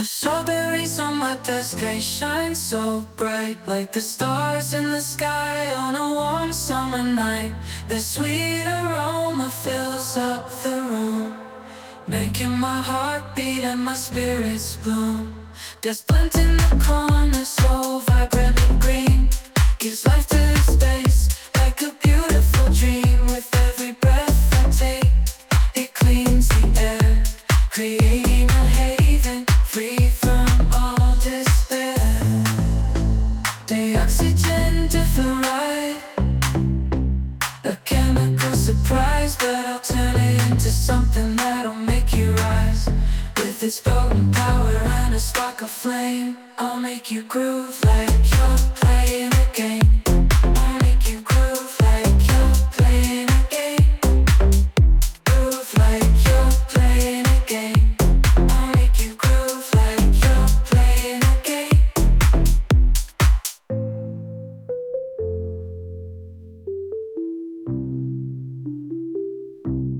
The strawberries on my desk, they shine so bright, like the stars in the sky on a warm summer night. Their sweet aroma fills up the room, making my heart beat and my spirits bloom. There's plenty in the corner, so vibrant and green, gives life to the space, like a beautiful dream. With every breath I take, it cleans the air, creating a haven free from all despair. The oxygen different, a chemical surprise, but I'll turn it into something that'll make you rise. With its potent power and a spark of flame, I'll make you groove like your play.